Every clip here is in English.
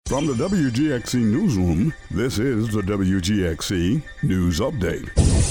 From the WGXC Newsroom, this is the WGXC News Update.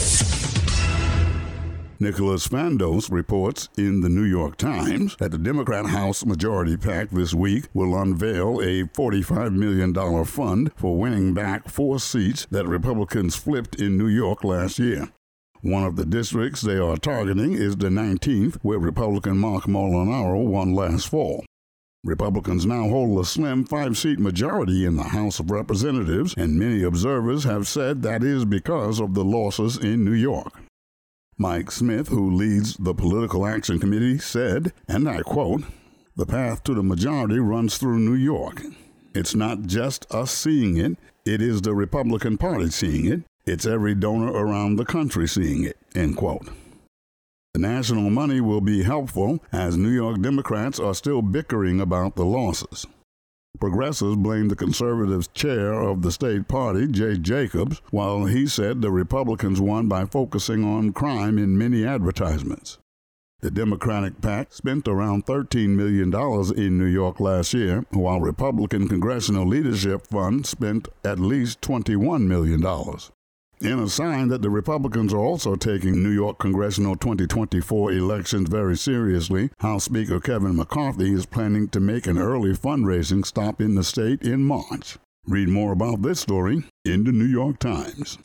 Nicholas Fandos reports in the New York Times that the Democrat House Majority PAC this week will unveil a $45 million fund for winning back 4 seats that Republicans flipped in New York last year. One of the districts they are targeting is the 19th, where Republican Mark Molinaro won last fall. Republicans now hold a slim 5-seat majority in the House of Representatives, and many observers have said that is because of the losses in New York. Mike Smith, who leads the Political Action Committee, said, and I quote, "The path to the majority runs through New York. It's not just us seeing it, it is the Republican Party seeing it. It's every donor around the country seeing it," end quote. The national money will be helpful as New York Democrats are still bickering about the losses. Progressives blame the conservative chair of the state party, Jay Jacobs, while he said the Republicans won by focusing on crime in many advertisements. The Democratic PAC spent around $13 million in New York last year, while Republican Congressional Leadership Fund spent at least $21 million. In a sign that the Republicans are also taking New York congressional 2024 elections very seriously, House Speaker Kevin McCarthy is planning to make an early fundraising stop in the state in March. Read more about this story in the New York Times.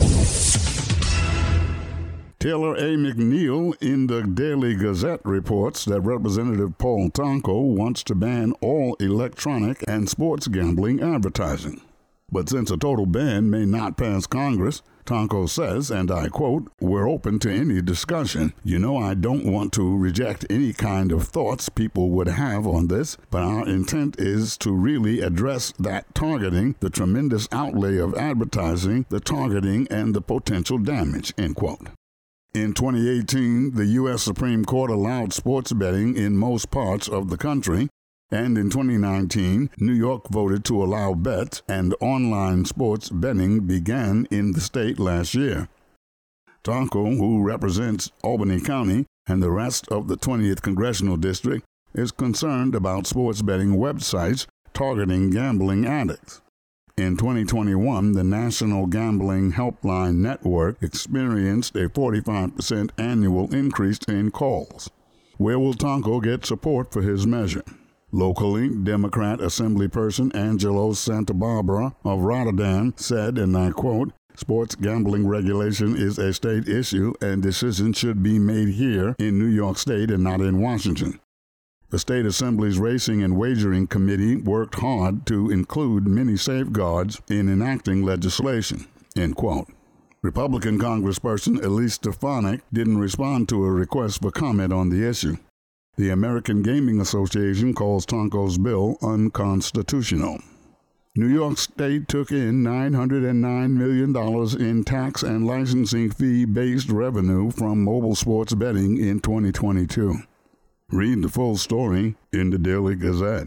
Taylor A. McNeil in the Daily Gazette reports that Representative Paul Tonko wants to ban all electronic and sports gambling advertising. But since a total ban may not pass Congress, Tonko says, and I quote, "We're open to any discussion. You know, I don't want to reject any kind of thoughts people would have on this, but our intent is to really address that targeting, the tremendous outlay of advertising, the targeting, and the potential damage," end quote. In 2018, the U.S. Supreme Court allowed sports betting in most parts of the country, and in 2019, New York voted to allow bets, and online sports betting began in the state last year. Tonko, who represents Albany County and the rest of the 20th Congressional District, is concerned about sports betting websites targeting gambling addicts. In 2021, the National Gambling Helpline Network experienced a 45% annual increase in calls. Where will Tonko get support for his measure? Locally, Democrat Assemblyperson Angelo Santabarbara of Rotterdam said, and I quote, "Sports gambling regulation is a state issue and decisions should be made here in New York State and not in Washington." The State Assembly's Racing and Wagering Committee worked hard to include many safeguards in enacting legislation, end quote. Republican Congressperson Elise Stefanik didn't respond to a request for comment on the issue. The American Gaming Association calls Tonko's bill unconstitutional. New York State took in $909 million in tax and licensing fee-based revenue from mobile sports betting in 2022. Read the full story in the Daily Gazette.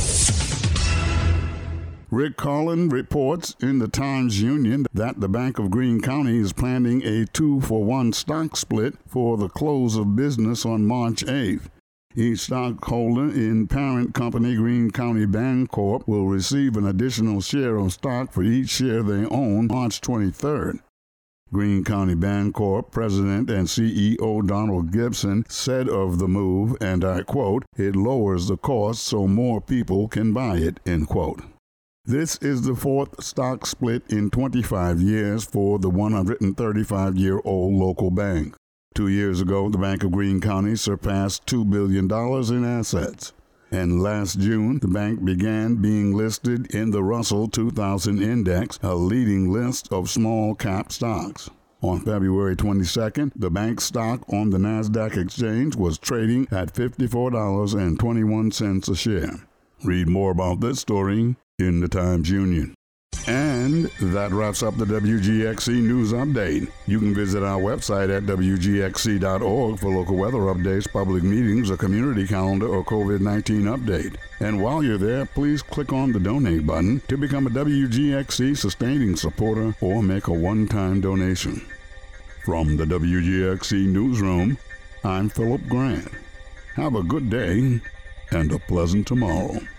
Rick Carlin reports in the Times-Union that the Bank of Greene County is planning a 2-for-1 stock split for the close of business on March 8th. Each stockholder in parent company Greene County Bancorp will receive an additional share of stock for each share they own March 23rd. Greene County Bancorp President and CEO Donald Gibson said of the move, and I quote, "It lowers the cost so more people can buy it," end quote. This is the 4th stock split in 25 years for the 135-year-old local bank. 2 years ago, the Bank of Greene County surpassed $2 billion in assets. And last June, the bank began being listed in the Russell 2000 Index, a leading list of small-cap stocks. On February 22nd, the bank's stock on the NASDAQ exchange was trading at $54.21 a share. Read more about this story in the Times-Union. And that wraps up the WGXC News Update. You can visit our website at WGXC.org for local weather updates, public meetings, a community calendar, or COVID-19 update. And while you're there, please click on the donate button to become a WGXC sustaining supporter or make a one-time donation. From the WGXC Newsroom, I'm Philip Grant. Have a good day and a pleasant tomorrow.